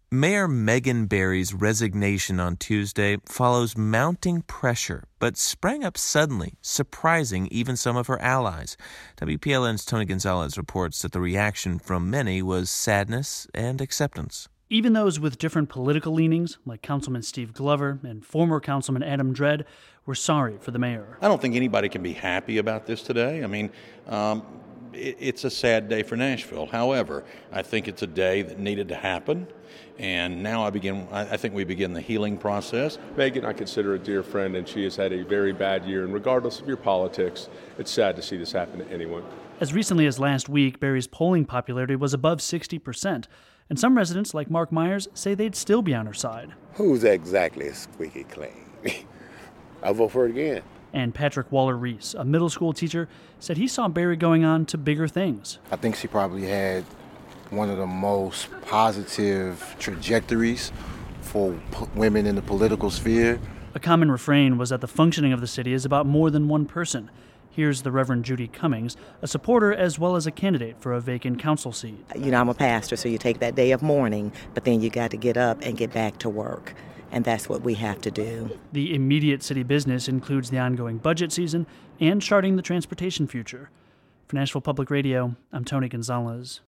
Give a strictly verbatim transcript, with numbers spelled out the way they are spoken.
Mayor Megan Barry's resignation on Tuesday follows mounting pressure, but sprang up suddenly, surprising even some of her allies. W P L N's Tony Gonzalez reports that the reaction from many was sadness and acceptance. Even those with different political leanings, like Councilman Steve Glover and former Councilman Adam Dredd, were sorry for the mayor. I don't think anybody can be happy about this today. I mean, um, it, it's a sad day for Nashville. However, I think it's a day that needed to happen. And now I begin. I think we begin the healing process. Megan, I consider a dear friend, and she has had a very bad year. And regardless of your politics, it's sad to see this happen to anyone. As recently as last week, Barry's polling popularity was above sixty percent. And some residents, like Mark Myers, say they'd still be on her side. Who's exactly squeaky clean? I'll vote for it again. And Patrick Waller-Reese, a middle school teacher, said he saw Barry going on to bigger things. I think she probably had one of the most positive trajectories for p- women in the political sphere. A common refrain was that the functioning of the city is about more than one person. Here's the Reverend Judy Cummings, a supporter as well as a candidate for a vacant council seat. You know, I'm a pastor, so you take that day of mourning, but then you got to get up and get back to work. And that's what we have to do. The immediate city business includes the ongoing budget season and charting the transportation future. For Nashville Public Radio, I'm Tony Gonzalez.